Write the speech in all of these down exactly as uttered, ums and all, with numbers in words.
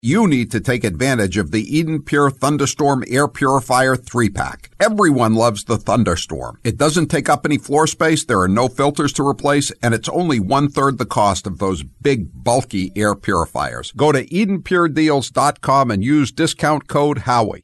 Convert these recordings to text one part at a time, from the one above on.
You need to take advantage of the Eden Pure Thunderstorm Air Purifier three pack. Everyone loves the Thunderstorm. It doesn't take up any floor space, there are no filters to replace, and it's only one-third the cost of those big, bulky air purifiers. Go to eden pure deals dot com and use discount code Howie.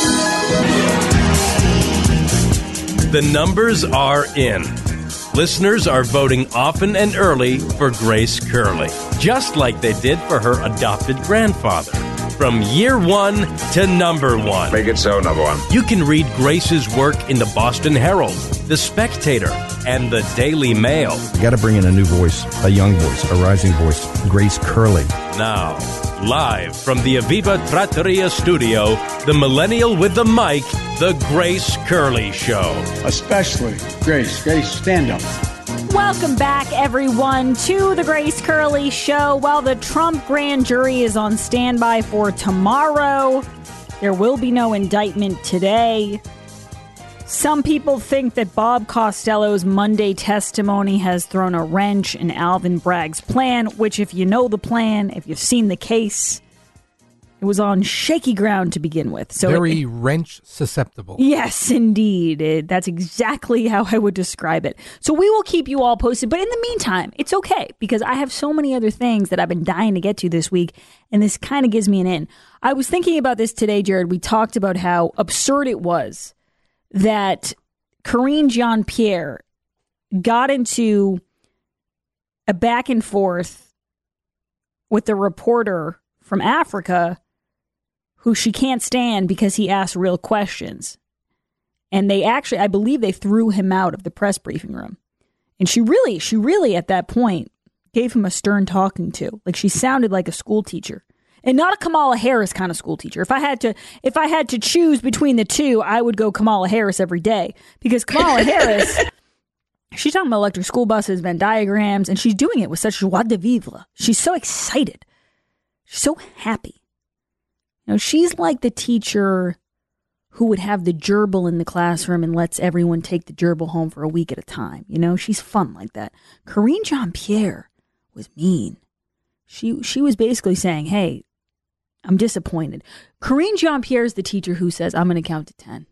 The numbers are in. Listeners are voting often and early for Grace Curley, just like they did for her adopted grandfather. From year one to number one. Make it so, number one. You can read Grace's work in the Boston Herald, the Spectator, and the Daily Mail. You got to bring in a new voice, a young voice, a rising voice, Grace Curley. Now, live from the Aviva Trattoria studio, the millennial with the mic, The Grace Curley Show. Especially Grace. Grace, stand up. Welcome back, everyone, to The Grace Curley Show. Well, the Trump grand jury is on standby for tomorrow. There will be no indictment today. Some people think that Bob Costello's Monday testimony has thrown a wrench in Alvin Bragg's plan, which, if you know the plan, if you've seen the case, it was on shaky ground to begin with. So Very it, wrench susceptible. Yes, indeed. It, that's exactly how I would describe it. So we will keep you all posted. But in the meantime, it's okay, because I have so many other things that I've been dying to get to this week, and this kind of gives me an in. I was thinking about this today, Jared. We talked about how absurd it was that Karine Jean-Pierre got into a back and forth with the reporter from Africa who she can't stand because he asked real questions. And they actually, I believe they threw him out of the press briefing room. And she really, she really at that point gave him a stern talking to. Like, she sounded like a school teacher. And not a Kamala Harris kind of school teacher. If I had to, if I had to choose between the two, I would go Kamala Harris every day, because Kamala Harris, she's talking about electric school buses, Venn diagrams, and she's doing it with such joie de vivre. She's so excited. She's so happy. You know, she's like the teacher who would have the gerbil in the classroom and lets everyone take the gerbil home for a week at a time. You know, she's fun like that. Karine Jean-Pierre was mean. She she was basically saying, hey, I'm disappointed. Karine Jean-Pierre is the teacher who says, I'm going to count to ten.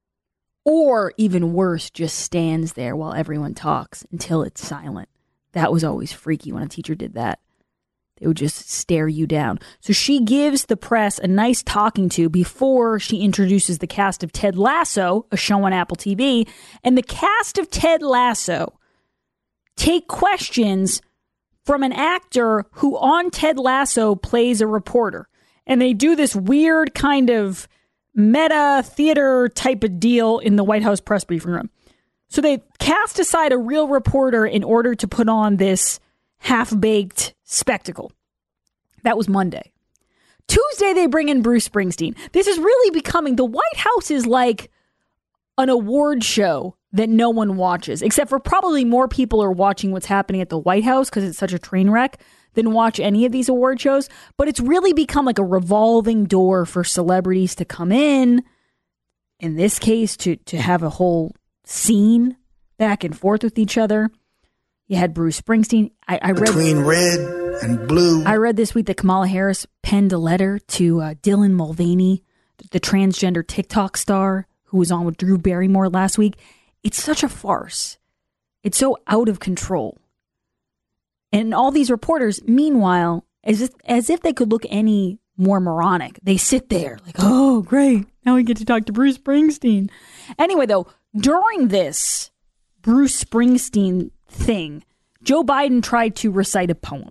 Or even worse, just stands there while everyone talks until it's silent. That was always freaky when a teacher did that. They would just stare you down. So she gives the press a nice talking to before she introduces the cast of Ted Lasso, a show on Apple T V. And the cast of Ted Lasso take questions from an actor who on Ted Lasso plays a reporter. And they do this weird kind of meta theater type of deal in the White House press briefing room. So they cast aside a real reporter in order to put on this half-baked spectacle. That was Monday. Tuesday, they bring in Bruce Springsteen. This is really becoming, the White House is like an award show that no one watches, except for probably more people are watching what's happening at the White House because it's such a train wreck than watch any of these award shows. But it's really become like a revolving door for celebrities to come in. In this case, to, to have a whole scene back and forth with each other. You had Bruce Springsteen. I, I read between red and blue. I read this week that Kamala Harris penned a letter to uh, Dylan Mulvaney, the, the transgender TikTok star who was on with Drew Barrymore last week. It's such a farce. It's so out of control. And all these reporters, meanwhile, as if, as if they could look any more moronic, they sit there like, oh, great. Now we get to talk to Bruce Springsteen. Anyway, though, during this Bruce Springsteen thing, Joe Biden tried to recite a poem.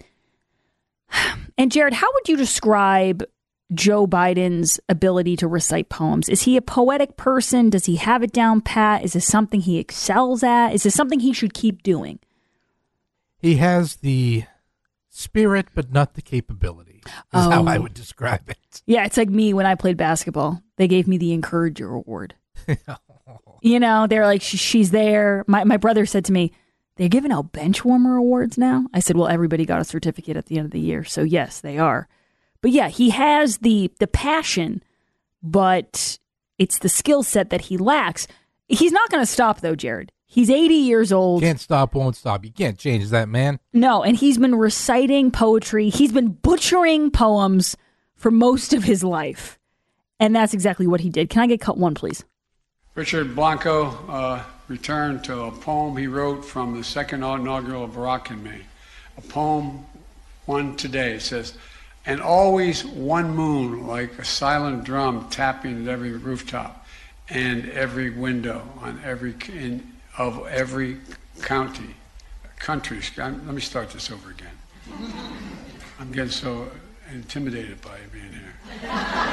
And Jared, how would you describe Joe Biden's ability to recite poems? Is he a poetic person? Does he have it down pat? Is this something he excels at? Is this something he should keep doing? He has the spirit, but not the capability, is oh. how I would describe it. Yeah, it's like me when I played basketball. They gave me the Encourager Award. You know, they're like, she's there. My, my brother said to me, they're giving out bench warmer awards now. I said, well, everybody got a certificate at the end of the year. So yes, they are. But yeah, he has the the passion, but it's the skill set that he lacks. He's not going to stop, though, Jared. He's eighty years old. Can't stop, won't stop. You can't change that, man. No, and he's been reciting poetry. He's been butchering poems for most of his life. And that's exactly what he did. Can I get cut one, please? Richard Blanco uh, returned to a poem he wrote from the second inaugural Barack and me. A poem, one today. It says, and always one moon like a silent drum tapping at every rooftop and every window on every in, of every county, country. I'm, let me start this over again. I'm getting so intimidated by being here.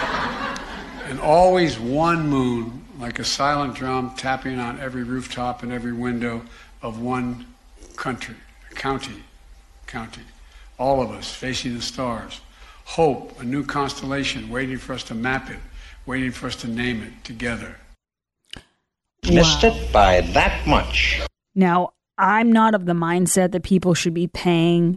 And always one moon like a silent drum tapping on every rooftop and every window of one country, county, county. All of us facing the stars. Hope, a new constellation waiting for us to map it, waiting for us to name it together. Missed it by that much. Now, I'm not of the mindset that people should be paying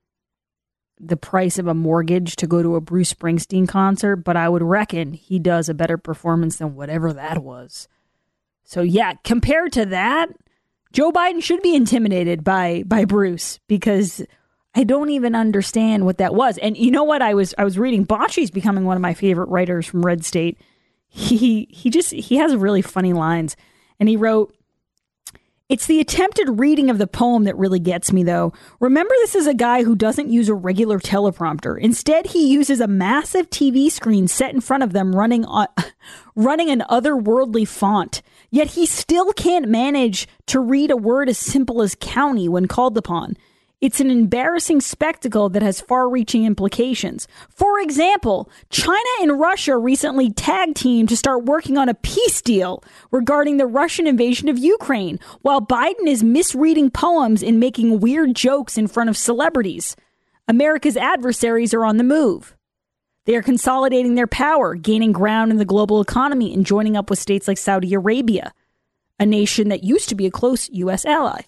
the price of a mortgage to go to a Bruce Springsteen concert, but I would reckon he does a better performance than whatever that was. So yeah, compared to that, Joe Biden should be intimidated by by Bruce, because I don't even understand what that was. And you know what? I was I was reading, Bocce's becoming one of my favorite writers from Red State. He he just he has really funny lines. And he wrote, it's the attempted reading of the poem that really gets me, though. Remember, this is a guy who doesn't use a regular teleprompter. Instead, he uses a massive T V screen set in front of them running on, running an otherworldly font. Yet he still can't manage to read a word as simple as county when called upon. It's an embarrassing spectacle that has far-reaching implications. For example, China and Russia recently tag teamed to start working on a peace deal regarding the Russian invasion of Ukraine, while Biden is misreading poems and making weird jokes in front of celebrities. America's adversaries are on the move. They are consolidating their power, gaining ground in the global economy, and joining up with states like Saudi Arabia, a nation that used to be a close U S ally.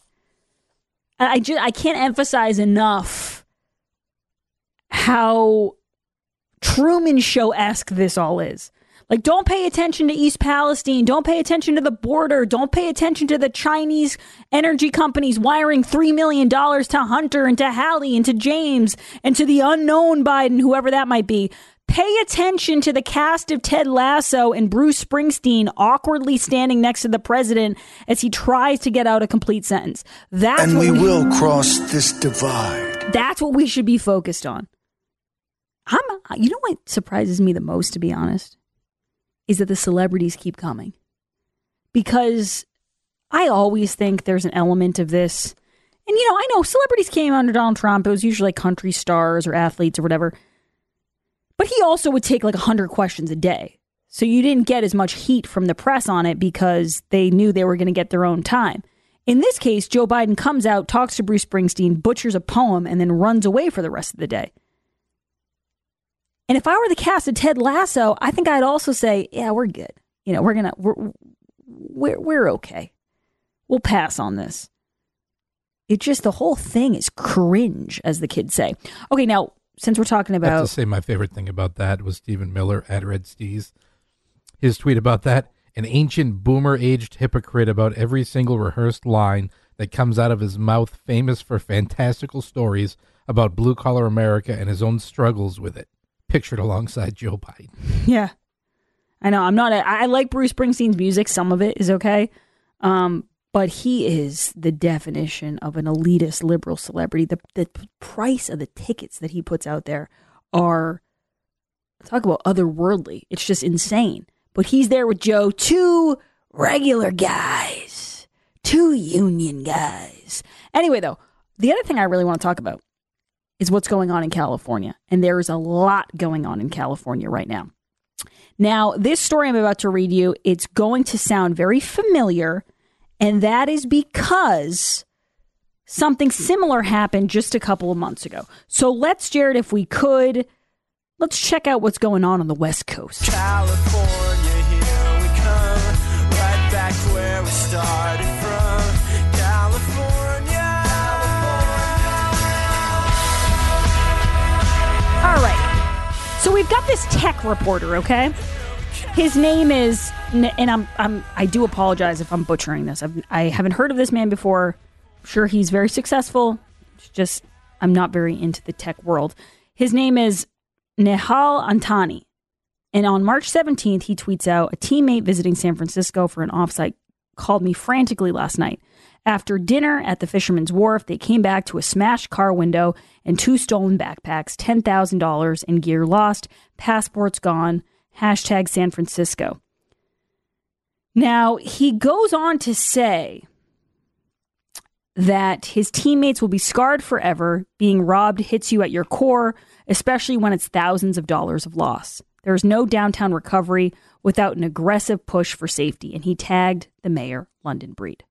I just, I can't emphasize enough how Truman Show-esque this all is. Like, don't pay attention to East Palestine. Don't pay attention to the border. Don't pay attention to the Chinese energy companies wiring three million dollars to Hunter and to Hallie and to James and to the unknown Biden, whoever that might be. Pay attention to the cast of Ted Lasso and Bruce Springsteen awkwardly standing next to the president as he tries to get out a complete sentence. That's and what we, we will cross this divide. That's what we should be focused on. I'm, you know what surprises me the most, to be honest, is that the celebrities keep coming. Because I always think there's an element of this. And, you know, I know celebrities came under Donald Trump. It was usually like country stars or athletes or whatever. But he also would take like one hundred questions a day. So you didn't get as much heat from the press on it because they knew they were going to get their own time. In this case, Joe Biden comes out, talks to Bruce Springsteen, butchers a poem, and then runs away for the rest of the day. And if I were the cast of Ted Lasso, I think I'd also say, yeah, we're good. You know, we're going to, we're, we're, we're okay. We'll pass on this. It just, the whole thing is cringe, as the kids say. Okay, now, since we're talking about... I have to say my favorite thing about that was Stephen Miller at Red Steez. His tweet about that, an ancient boomer-aged hypocrite about every single rehearsed line that comes out of his mouth, famous for fantastical stories about blue-collar America and his own struggles with it. Pictured alongside Joe Biden. Yeah. I know, I'm not... A, I like Bruce Springsteen's music. Some of it is okay. Um, but he is the definition of an elitist liberal celebrity. The the price of the tickets that he puts out there are, talk about otherworldly. It's just insane. But he's there with Joe, two regular guys, two union guys. Anyway, though, the other thing I really want to talk about is what's going on in California. And there is a lot going on in California right now. Now, this story I'm about to read you, it's going to sound very familiar. And that is because something similar happened just a couple of months ago. So let's, Jared, if we could, let's check out what's going on on the West Coast. California, here we come, right back where we started from. California. All right. So we've got this tech reporter, okay? His name is, and I'm, I'm, I do apologize if I'm butchering this. I've, I haven't heard of this man before. I'm sure he's very successful. It's just, I'm not very into the tech world. His name is Nehal Antani. And on March seventeenth, he tweets out, a teammate visiting San Francisco for an offsite called me frantically last night. After dinner at the Fisherman's Wharf, they came back to a smashed car window and two stolen backpacks, ten thousand dollars in gear lost, passports gone, hashtag San Francisco. Now, he goes on to say that his teammates will be scarred forever. Being robbed hits you at your core, especially when it's thousands of dollars of loss. There's no downtown recovery without an aggressive push for safety. And he tagged the mayor, London Breed.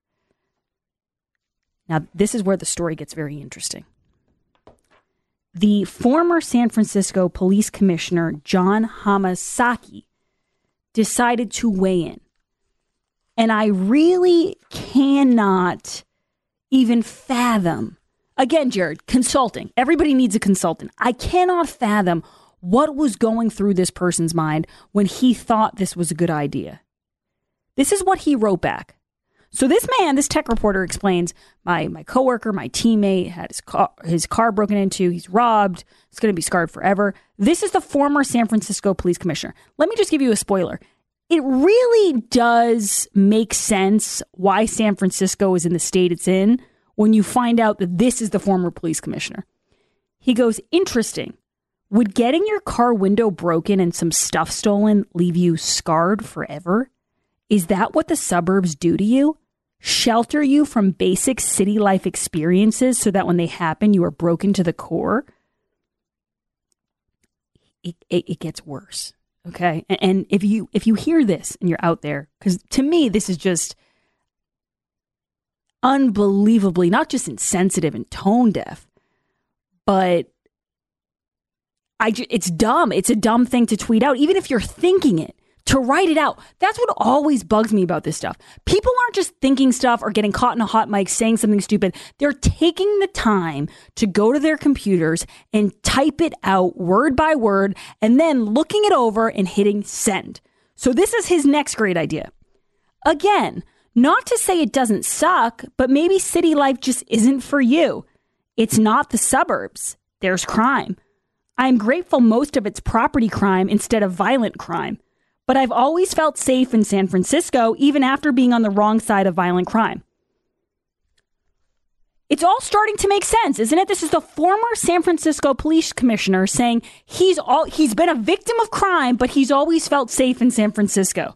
Now, this is where the story gets very interesting. The former San Francisco police commissioner, John Hamasaki, decided to weigh in. And I really cannot even fathom. Again, Jared, consulting. Everybody needs a consultant. I cannot fathom what was going through this person's mind when he thought this was a good idea. This is what he wrote back. So this man, this tech reporter explains, my my coworker, my teammate had his car, his car broken into. He's robbed. It's going to be scarred forever. This is the former San Francisco police commissioner. Let me just give you a spoiler. It really does make sense why San Francisco is in the state it's in when you find out that this is the former police commissioner. He goes, interesting. Would getting your car window broken and some stuff stolen leave you scarred forever? Is that what the suburbs do to you? Shelter you from basic city life experiences so that when they happen, you are broken to the core? It, it, it gets worse. Okay. And, and if you if you hear this and you're out there, because to me, this is just unbelievably not just insensitive and tone deaf, but I ju- it's dumb. It's a dumb thing to tweet out, even if you're thinking it, to write it out. That's what always bugs me about this stuff. People aren't just thinking stuff or getting caught in a hot mic saying something stupid. They're taking the time to go to their computers and type it out word by word and then looking it over and hitting send. So this is his next great idea. Again, not to say it doesn't suck, but maybe city life just isn't for you. It's not the suburbs. There's crime. I'm grateful most of it's property crime instead of violent crime. But I've always felt safe in San Francisco, even after being on the wrong side of violent crime. It's all starting to make sense, isn't it? This is the former San Francisco police commissioner saying he's all he's been a victim of crime, but he's always felt safe in San Francisco.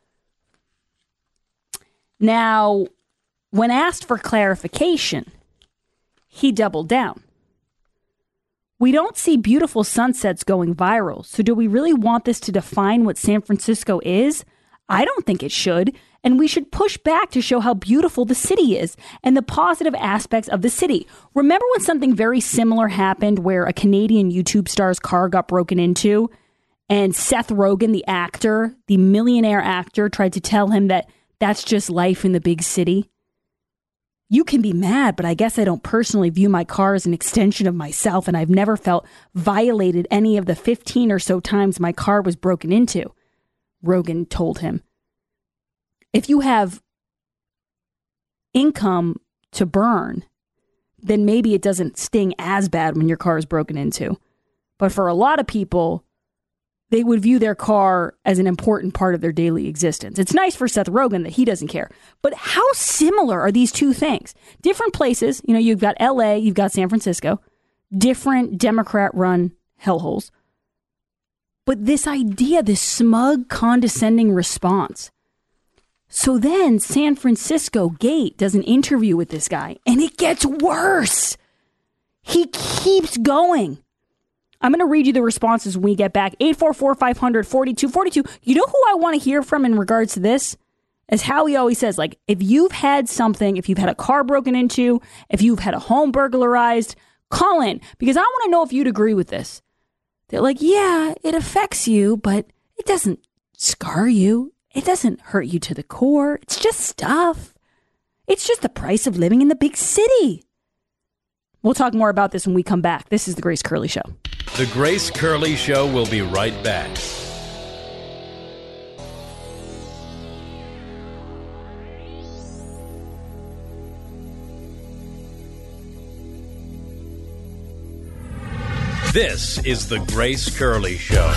Now, when asked for clarification, he doubled down. We don't see beautiful sunsets going viral, so do we really want this to define what San Francisco is? I don't think it should, and we should push back to show how beautiful the city is and the positive aspects of the city. Remember when something very similar happened where a Canadian YouTube star's car got broken into, and Seth Rogen, the actor, the millionaire actor, tried to tell him that that's just life in the big city? You can be mad, but I guess I don't personally view my car as an extension of myself, and I've never felt violated any of the fifteen or so times my car was broken into, Rogen told him. If you have income to burn, then maybe it doesn't sting as bad when your car is broken into. But for a lot of people, they would view their car as an important part of their daily existence. It's nice for Seth Rogen that he doesn't care. But how similar are these two things? Different places. You know, you've got L A, you've got San Francisco. Different Democrat-run hellholes. But this idea, this smug, condescending response. So then San Francisco Gate does an interview with this guy, and it gets worse. He keeps going. I'm going to read you the responses when we get back. eight four four, five hundred, forty-two forty-two. You know who I want to hear from in regards to this? As Howie always says, like, if you've had something, if you've had a car broken into, if you've had a home burglarized, call in. Because I want to know if you'd agree with this. They're like, yeah, it affects you, but it doesn't scar you. It doesn't hurt you to the core. It's just stuff. It's just the price of living in the big city. We'll talk more about this when we come back. This is The Grace Curley Show. The Grace Curley Show will be right back. This is The Grace Curley Show.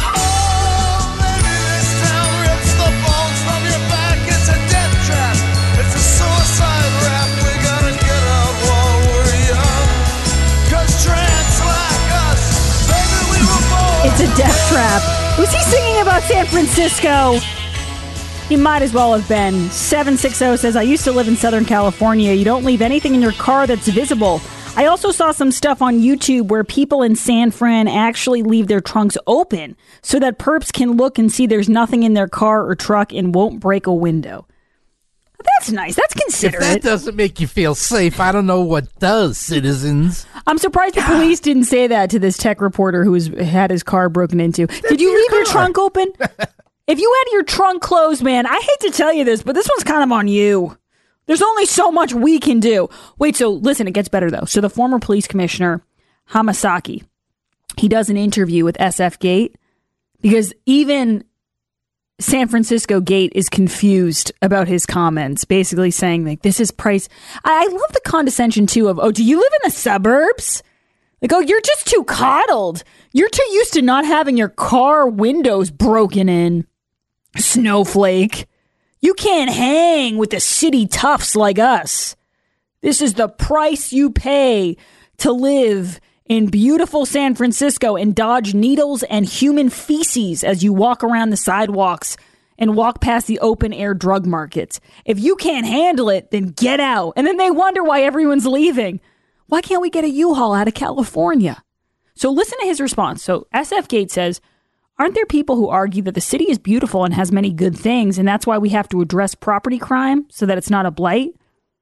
It's a death trap. Was he singing about San Francisco? He might as well have been. seven sixty says, I used to live in Southern California. You don't leave anything in your car that's visible. I also saw some stuff on YouTube where people in San Fran actually leave their trunks open so that perps can look and see there's nothing in their car or truck and won't break a window. That's nice. That's considerate. If that doesn't make you feel safe, I don't know what does, citizens. I'm surprised the police didn't say that to this tech reporter who was, had his car broken into. That's Did you your leave car. your trunk open? If you had your trunk closed, man, I hate to tell you this, but this one's kind of on you. There's only so much we can do. Wait, so listen, it gets better, though. So the former police commissioner, Hamasaki, he does an interview with S F Gate because even San Francisco Gate is confused about his comments, basically saying, like, this is price. I love the condescension, too, of, oh, do you live in the suburbs? Like, oh, you're just too coddled. You're too used to not having your car windows broken in. Snowflake. You can't hang with the city toughs like us. This is the price you pay to live in beautiful San Francisco and dodge needles and human feces as you walk around the sidewalks and walk past the open air drug markets. If you can't handle it, then get out. And then they wonder why everyone's leaving. Why can't we get a U-Haul out of California? So listen to his response. So S F Gate says, aren't there people who argue that the city is beautiful and has many good things, and that's why we have to address property crime so that it's not a blight?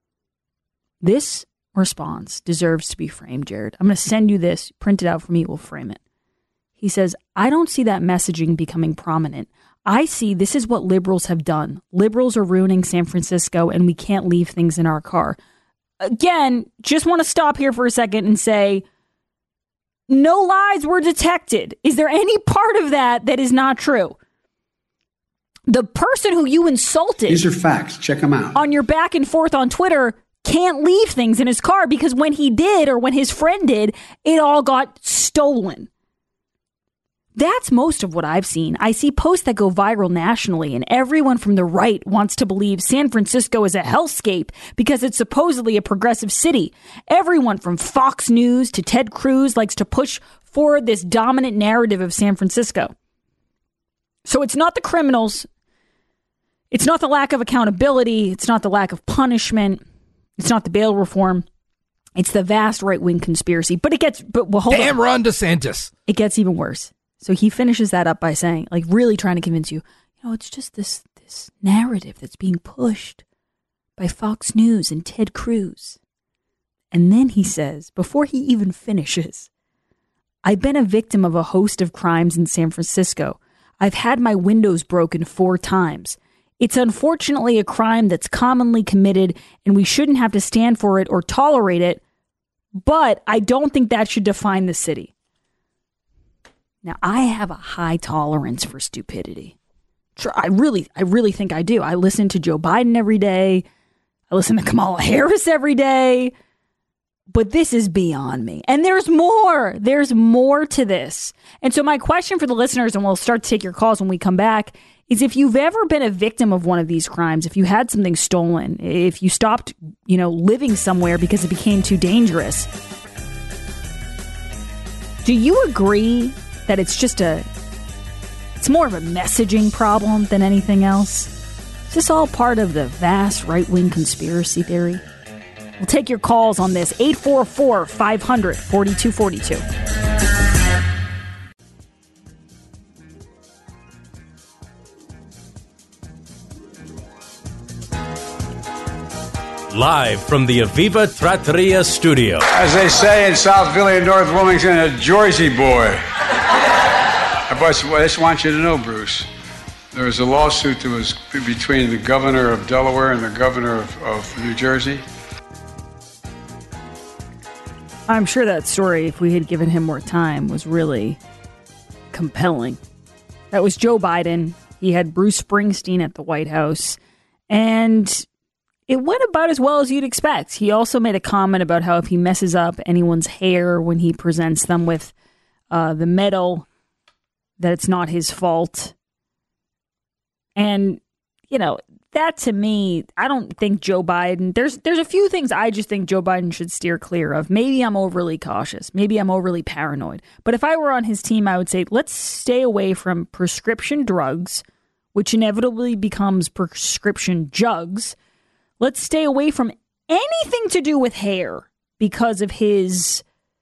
This response deserves to be framed, Jared. I'm going to send you this. Print it out for me. We'll frame it. He says, I don't see that messaging becoming prominent. I see this is what liberals have done. Liberals are ruining San Francisco, and we can't leave things in our car. Again, just want to stop here for a second and say, no lies were detected. Is there any part of that that is not true? The person who you insulted... These are facts. Check them out. ...on your back and forth on Twitter can't leave things in his car because when he did or when his friend did, it all got stolen. That's most of what I've seen. I see posts that go viral nationally, and everyone from the right wants to believe San Francisco is a hellscape because it's supposedly a progressive city. Everyone from Fox News to Ted Cruz likes to push forward this dominant narrative of San Francisco. So it's not the criminals. It's not the lack of accountability. It's not the lack of punishment. It's not the bail reform. It's the vast right-wing conspiracy. But it gets... But well, hold Damn on. Ron DeSantis. It gets even worse. So he finishes that up by saying, like, really trying to convince you, you know, it's just this this narrative that's being pushed by Fox News and Ted Cruz. And then he says, before he even finishes, I've been a victim of a host of crimes in San Francisco. I've had my windows broken four times. It's unfortunately a crime that's commonly committed, and we shouldn't have to stand for it or tolerate it, but I don't think that should define the city. Now, I have a high tolerance for stupidity. I really, I really think I do. I listen to Joe Biden every day. I listen to Kamala Harris every day. But this is beyond me. And there's more. There's more to this. And so my question for the listeners, and we'll start to take your calls when we come back, is if you've ever been a victim of one of these crimes, if you had something stolen, if you stopped, you know, living somewhere because it became too dangerous, do you agree that it's just a, it's more of a messaging problem than anything else? Is this all part of the vast right-wing conspiracy theory? We'll take your calls on this. eight four four, five hundred, forty-two forty-two. Live from the Aviva Trattoria studio. As they say in South Philly and North Wilmington, a Jersey boy. But I just want you to know, Bruce, there was a lawsuit that was between the governor of Delaware and the governor of, of New Jersey. I'm sure that story, if we had given him more time, was really compelling. That was Joe Biden. He had Bruce Springsteen at the White House. And it went about as well as you'd expect. He also made a comment about how if he messes up anyone's hair when he presents them with uh, the medal, that it's not his fault. And, you know, that to me, I don't think Joe Biden, there's there's a few things I just think Joe Biden should steer clear of. Maybe I'm overly cautious. Maybe I'm overly paranoid. But if I were on his team, I would say, let's stay away from prescription drugs, which inevitably becomes prescription jugs. Let's stay away from anything to do with hair because of his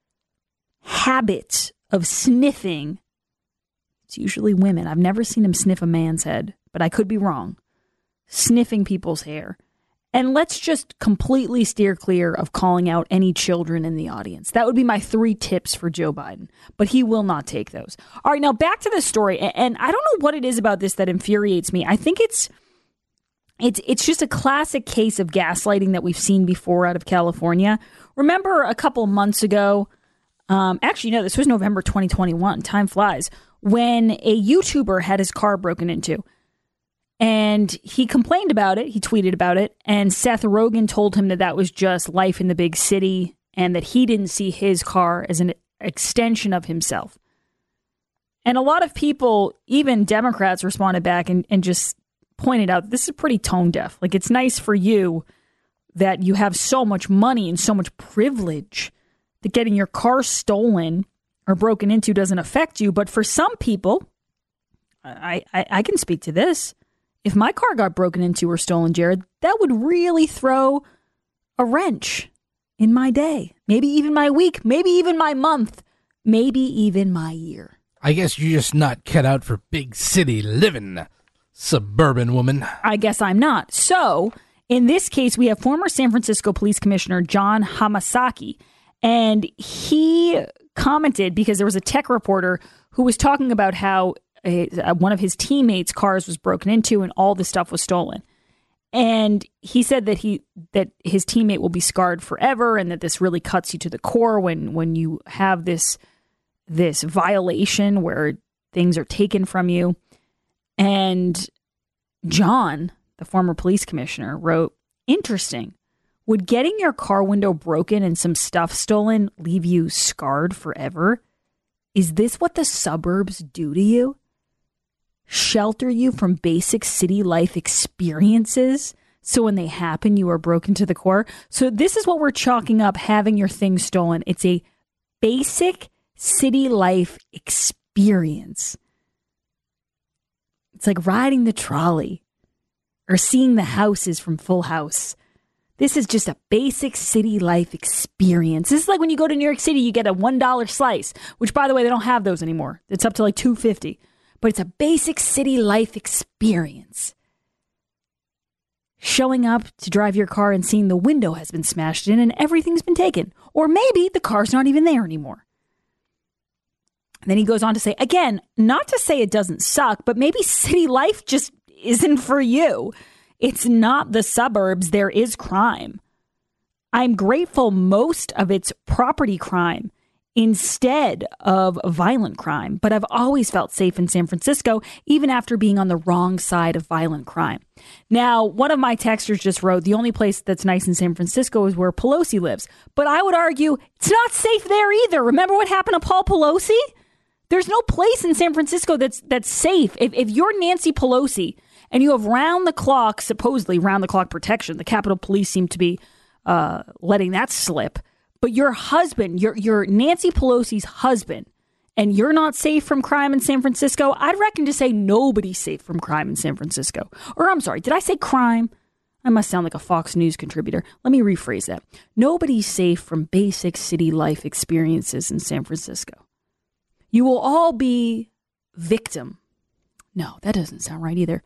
habit of sniffing. It's usually women. I've never seen him sniff a man's head, but I could be wrong. Sniffing people's hair. And let's just completely steer clear of calling out any children in the audience. That would be my three tips for Joe Biden, but he will not take those. All right, now back to the story. And I don't know what it is about this that infuriates me. I think it's it's it's just a classic case of gaslighting that we've seen before out of California. Remember a couple months ago, um, actually, no, this was November twenty twenty-one. Time flies. When a YouTuber had his car broken into. And he complained about it. He tweeted about it. And Seth Rogen told him that that was just life in the big city and that he didn't see his car as an extension of himself. And a lot of people, even Democrats, responded back and, and just pointed out this is pretty tone deaf. Like, it's nice for you that you have so much money and so much privilege that getting your car stolen or broken into doesn't affect you. But for some people, I, I, I can speak to this. If my car got broken into or stolen, Jared, that would really throw a wrench in my day. Maybe even my week. Maybe even my month. Maybe even my year. I guess you're just not cut out for big city living, suburban woman. I guess I'm not. So, in this case, we have former San Francisco Police Commissioner John Hamasaki. And he commented because there was a tech reporter who was talking about how A, one of his teammates' cars was broken into and all the stuff was stolen. And he said that he that his teammate will be scarred forever and that this really cuts you to the core when when you have this this violation where things are taken from you. And John, the former police commissioner, wrote, "Interesting. Would getting your car window broken and some stuff stolen leave you scarred forever? Is this what the suburbs do to you? Shelter you from basic city life experiences so when they happen you are broken to the core?" So this is what we're chalking up having your things stolen. It's a basic city life experience. It's like riding the trolley or seeing the houses from Full House. This is just a basic city life experience. This is like when you go to New York City, you get a one dollar slice, which, by the way, they don't have those anymore. It's up to like two fifty. But it's a basic city life experience. Showing up to drive your car and seeing the window has been smashed in and everything's been taken. Or maybe the car's not even there anymore. And then he goes on to say, again, not to say it doesn't suck, but maybe city life just isn't for you. It's not the suburbs. There is crime. I'm grateful most of it's property crime instead of violent crime. But I've always felt safe in San Francisco, even after being on the wrong side of violent crime. Now, one of my texters just wrote, the only place that's nice in San Francisco is where Pelosi lives. But I would argue it's not safe there either. Remember what happened to Paul Pelosi? There's no place in San Francisco that's that's safe. If, if you're Nancy Pelosi and you have round the clock, supposedly round the clock protection, the Capitol Police seem to be uh, letting that slip. But your husband, your your Nancy Pelosi's husband, and you're not safe from crime in San Francisco, I'd reckon to say nobody's safe from crime in San Francisco. Or I'm sorry, did I say crime? I must sound like a Fox News contributor. Let me rephrase that. Nobody's safe from basic city life experiences in San Francisco. You will all be victim. No, that doesn't sound right either.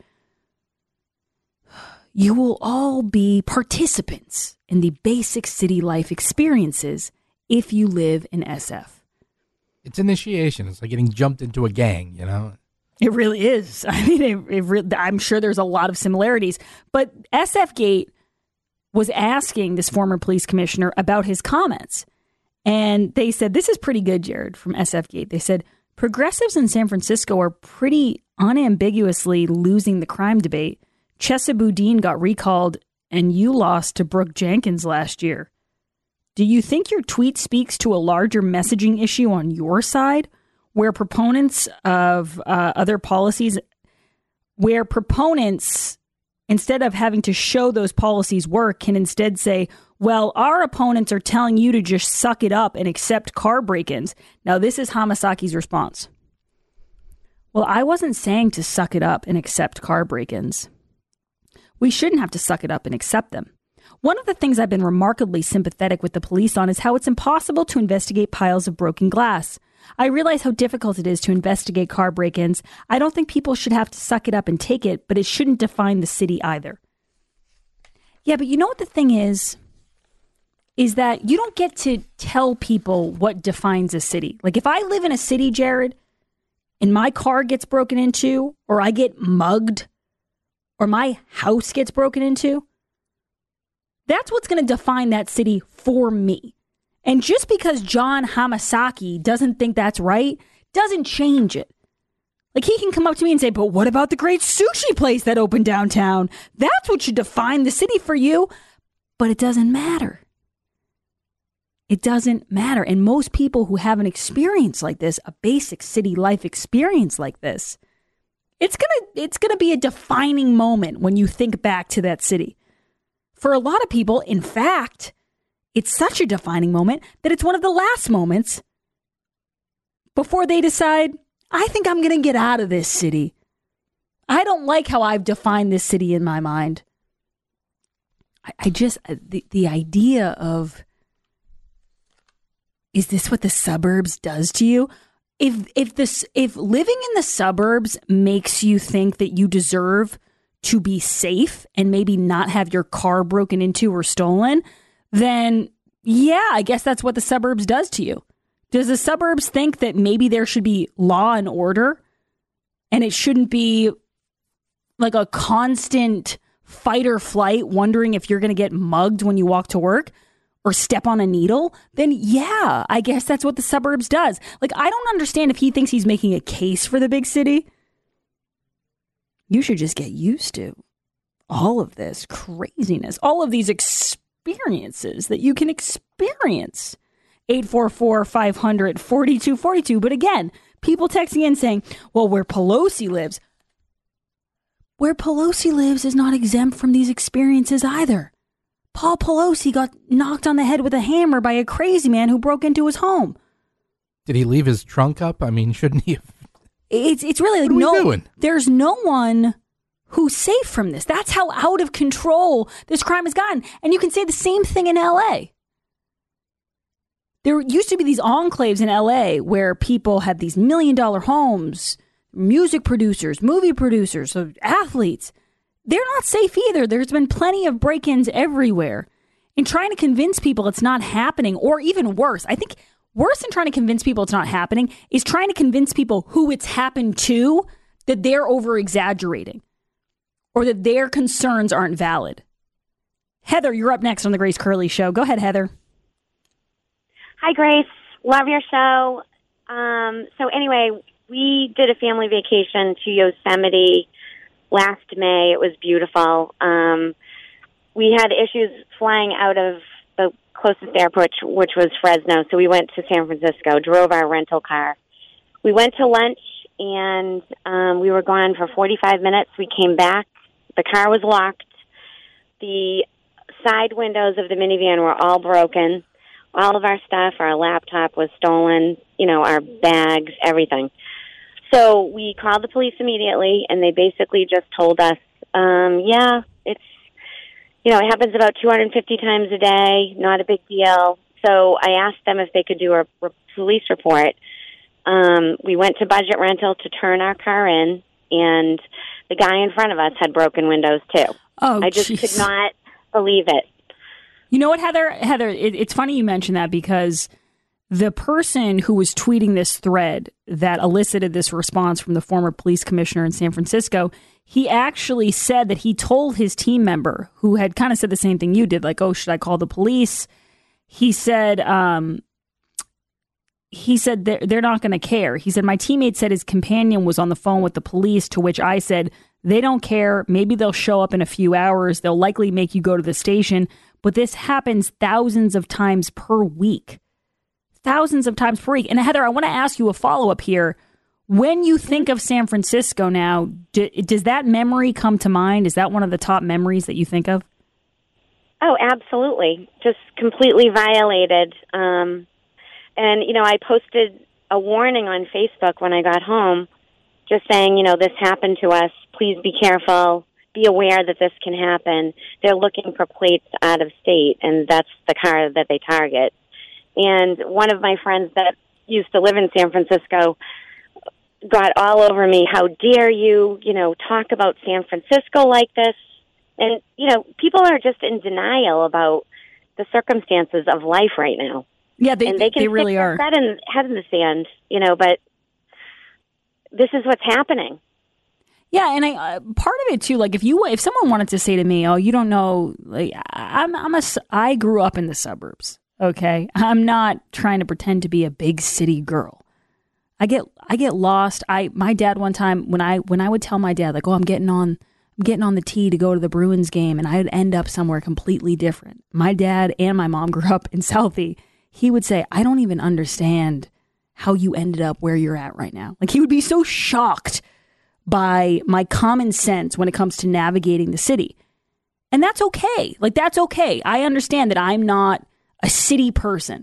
You will all be participants in the basic city life experiences if you live in S F. It's initiation. It's like getting jumped into a gang, you know? It really is. I mean, it, it re- I'm sure there's a lot of similarities. But S F Gate was asking this former police commissioner about his comments. And they said, this is pretty good, Jared, from S F Gate. They said, progressives in San Francisco are pretty unambiguously losing the crime debate. Chesa Boudin got recalled and you lost to Brooke Jenkins last year. Do you think your tweet speaks to a larger messaging issue on your side? where proponents of uh, other policies, where proponents, instead of having to show those policies work, can instead say, well, our opponents are telling you to just suck it up and accept car break-ins. Now, this is Hamasaki's response. Well, I wasn't saying to suck it up and accept car break-ins. We shouldn't have to suck it up and accept them. One of the things I've been remarkably sympathetic with the police on is how it's impossible to investigate piles of broken glass. I realize how difficult it is to investigate car break-ins. I don't think people should have to suck it up and take it, but it shouldn't define the city either. Yeah, but you know what the thing is? Is that you don't get to tell people what defines a city. Like if I live in a city, Jared, and my car gets broken into, or I get mugged, or my house gets broken into, that's what's going to define that city for me. And just because John Hamasaki doesn't think that's right, doesn't change it. Like he can come up to me and say, but what about the great sushi place that opened downtown? That's what should define the city for you. But it doesn't matter. It doesn't matter. And most people who have an experience like this, a basic city life experience like this, it's gonna it's gonna be a defining moment when you think back to that city. For a lot of people, in fact, it's such a defining moment that it's one of the last moments before they decide, I think I'm going to get out of this city. I don't like how I've defined this city in my mind. I, I just, the, the idea of, is this what the suburbs does to you? If, if this, if living in the suburbs makes you think that you deserve to be safe and maybe not have your car broken into or stolen, then yeah, I guess that's what the suburbs does to you. Does the suburbs think that maybe there should be law and order and it shouldn't be like a constant fight or flight, wondering if you're going to get mugged when you walk to work or step on a needle? Then yeah, I guess that's what the suburbs does. Like, I don't understand if he thinks he's making a case for the big city. You should just get used to all of this craziness, all of these experiences that you can experience. eight four four, five hundred, four two four two. But again, people texting in saying, well, where Pelosi lives, where Pelosi lives is not exempt from these experiences either. Paul Pelosi got knocked on the head with a hammer by a crazy man who broke into his home. Did he leave his trunk up? I mean, shouldn't he have? It's it's really like, no, there's no one who's safe from this. That's how out of control this crime has gotten. And you can say the same thing in L A. There used to be these enclaves in L A where people had these million dollar homes, music producers, movie producers, so athletes. They're not safe either. There's been plenty of break-ins everywhere. And trying to convince people it's not happening, or even worse, I think worse than trying to convince people it's not happening is trying to convince people who it's happened to that they're over-exaggerating or that their concerns aren't valid. Heather, you're up next on the Grace Curley Show. Go ahead, Heather. Hi, Grace. Love your show. Um, so anyway, we did a family vacation to Yosemite last May. It was beautiful. Um, we had issues flying out of the closest airport, which was Fresno. So we went to San Francisco, drove our rental car. We went to lunch, and um, we were gone for forty-five minutes. We came back. The car was locked. The side windows of the minivan were all broken. All of our stuff, our laptop was stolen, you know, our bags, everything. So we called the police immediately, and they basically just told us, um, yeah, it's, you know, it happens about two hundred fifty times a day, not a big deal. So I asked them if they could do a re- police report. Um, we went to Budget Rental to turn our car in, and the guy in front of us had broken windows too. Oh, I just geez. could not believe it. You know what, Heather? Heather, it, it's funny you mention that because the person who was tweeting this thread that elicited this response from the former police commissioner in San Francisco, he actually said that he told his team member who had kind of said the same thing you did, like, oh, should I call the police? He said, um, he said they're, they're not going to care. He said, my teammate said his companion was on the phone with the police, to which I said, they don't care. Maybe they'll show up in a few hours. They'll likely make you go to the station. But this happens thousands of times per week. thousands of times per week. And Heather, I want to ask you a follow-up here. When you think of San Francisco now, do, does that memory come to mind? Is that one of the top memories that you think of? Oh, absolutely. Just completely violated. Um, and, you know, I posted a warning on Facebook when I got home, just saying, you know, this happened to us. Please be careful. Be aware that this can happen. They're looking for plates out of state, and that's the car that they target. And one of my friends that used to live in San Francisco got all over me. How dare you, you know, talk about San Francisco like this? And, you know, people are just in denial about the circumstances of life right now. Yeah, they, and they, can they really stick are. their head in, head in the sand, you know, but this is what's happening. Yeah, and I uh, part of it too. Like, if you if someone wanted to say to me, "Oh, you don't know," like I'm I'm a I grew up in the suburbs. Okay, I'm not trying to pretend to be a big city girl. I get I get lost. I my dad one time when I when I would tell my dad like, "Oh, I'm getting on I'm getting on the T to go to the Bruins game," and I would end up somewhere completely different. My dad and my mom grew up in Southie. He would say, "I don't even understand how you ended up where you're at right now." Like, he would be so shocked by my common sense when it comes to navigating the city. And that's okay. Like, that's okay. I understand that I'm not a city person.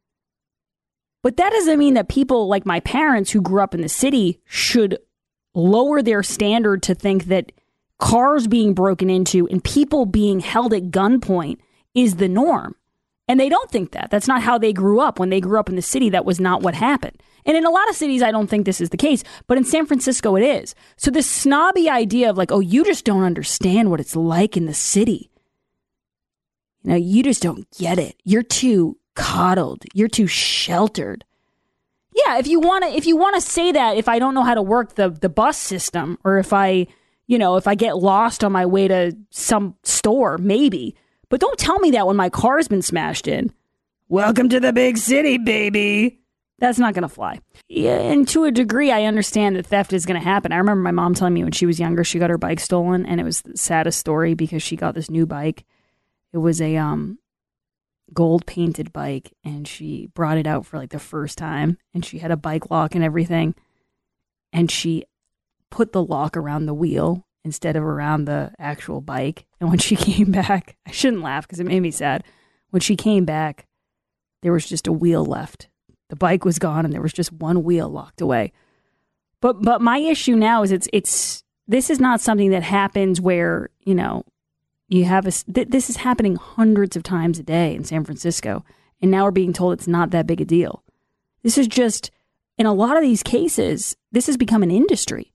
But that doesn't mean that people like my parents who grew up in the city should lower their standard to think that cars being broken into and people being held at gunpoint is the norm. And they don't think that. That's not how they grew up. When they grew up in the city, that was not what happened. And in a lot of cities, I don't think this is the case. But in San Francisco, it is. So this snobby idea of like, oh, you just don't understand what it's like in the city. You know, you just don't get it. You're too coddled. You're too sheltered. Yeah, if you want to if you want to say that, if I don't know how to work the, the bus system, or if I, you know, if I get lost on my way to some store, maybe. But don't tell me that when my car's been smashed in. Welcome to the big city, baby. That's not going to fly. Yeah, and to a degree, I understand that theft is going to happen. I remember my mom telling me when she was younger, she got her bike stolen, and it was the saddest story because she got this new bike. It was a um, gold-painted bike, and she brought it out for like the first time, and she had a bike lock and everything, and she put the lock around the wheel instead of around the actual bike. And when she came back, I shouldn't laugh because it made me sad. When she came back, there was just a wheel left. The bike was gone and there was just one wheel locked away. But but my issue now is it's it's this is not something that happens where, you know, you have a th- this is happening hundreds of times a day in San Francisco, and now we're being told it's not that big a deal. This is just, in a lot of these cases, this has become an industry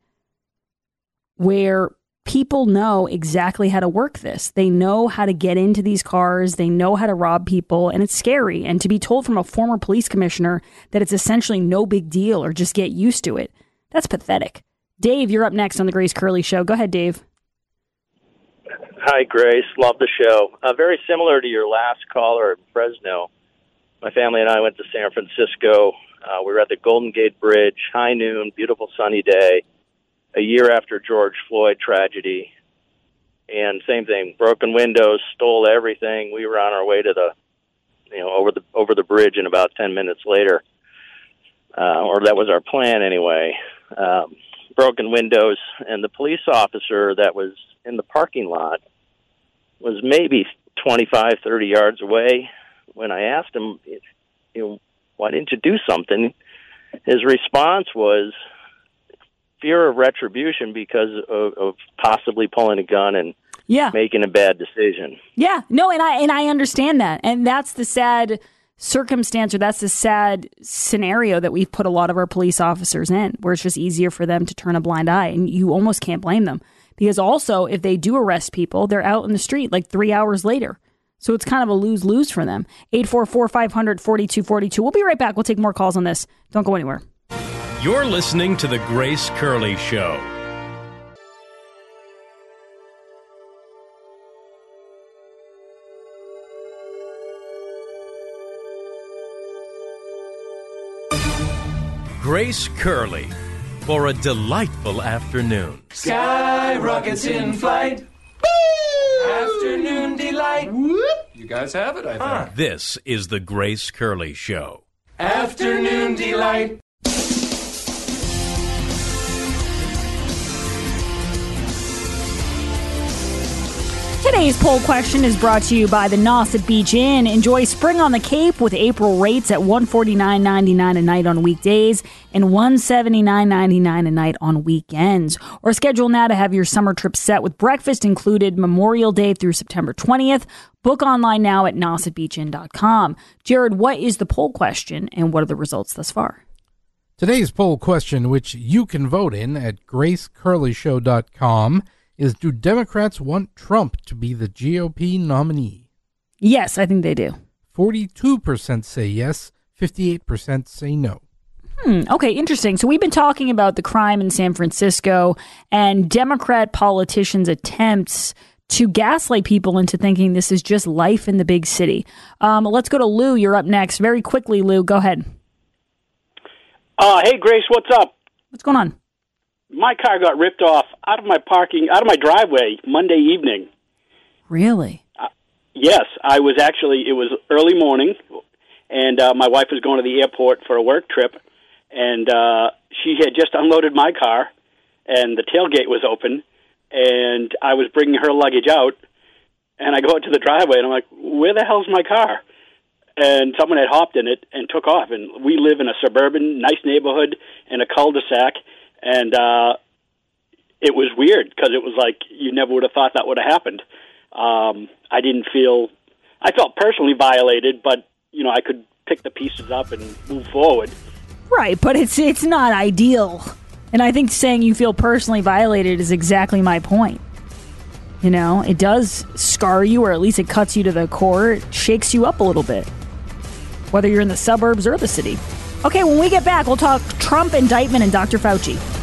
where people know exactly how to work this. They know how to get into these cars. They know how to rob people, and it's scary. And to be told from a former police commissioner that it's essentially no big deal or just get used to it, that's pathetic. Dave, you're up next on the Grace Curley Show. Go ahead, Dave. Hi, Grace. Love the show. Uh, very similar to your last caller in Fresno. My family and I went to San Francisco. Uh, we were at the Golden Gate Bridge, high noon, beautiful sunny day, a year after George Floyd tragedy. And same thing, broken windows, stole everything. We were on our way to the, you know, over the over the bridge in about ten minutes later. Uh, or that was our plan anyway. Um, broken windows, and the police officer that was in the parking lot was maybe twenty-five, thirty yards away. When I asked him, you know, why didn't you do something? His response was fear of retribution because of, of possibly pulling a gun and yeah. making a bad decision. Yeah, no, and I and I understand that, and that's the sad circumstance, or that's the sad scenario that we've put a lot of our police officers in, where it's just easier for them to turn a blind eye, and you almost can't blame them, because also if they do arrest people, they're out in the street like three hours later. So it's kind of a lose-lose for them. eight four four, five hundred, forty-two forty-two. We'll be right back. We'll take more calls on this. Don't go anywhere. You're listening to The Grace Curley Show. Grace Curley for a delightful afternoon. Sky rockets in flight. Woo! Afternoon delight. Whoop. You guys have it, I think. Huh. This is The Grace Curley Show. Afternoon Delight. Today's poll question is brought to you by the Nauset Beach Inn. Enjoy spring on the Cape with April rates at one hundred forty-nine dollars and ninety-nine cents a night on weekdays and one hundred seventy-nine dollars and ninety-nine cents a night on weekends. Or schedule now to have your summer trip set with breakfast included Memorial Day through September twentieth. Book online now at nauset beach inn dot com. Jared, what is the poll question and what are the results thus far? Today's poll question, which you can vote in at grace curley show dot com, is do Democrats want Trump to be the G O P nominee? Yes, I think they do. forty-two percent say yes, fifty-eight percent say no. Hmm, okay, interesting. So we've been talking about the crime in San Francisco and Democrat politicians' attempts to gaslight people into thinking this is just life in the big city. Um, let's go to Lou. You're up next. Very quickly, Lou. Go ahead. Uh, hey, Grace, what's up? What's going on? My car got ripped off out of my parking, out of my driveway Monday evening. Really? Uh, yes, I was actually, it was early morning, and uh, my wife was going to the airport for a work trip, and uh, she had just unloaded my car, and the tailgate was open, and I was bringing her luggage out, and I go out to the driveway, and I'm like, where the hell's my car? And someone had hopped in it and took off, and we live in a suburban, nice neighborhood in a cul-de-sac. And uh, it was weird because it was like you never would have thought that would have happened. Um, I didn't feel, I felt personally violated, but, you know, I could pick the pieces up and move forward. Right, but it's it's not ideal. And I think saying you feel personally violated is exactly my point. You know, it does scar you, or at least it cuts you to the core. It shakes you up a little bit, whether you're in the suburbs or the city. Okay, when we get back, we'll talk Trump indictment and Doctor Fauci.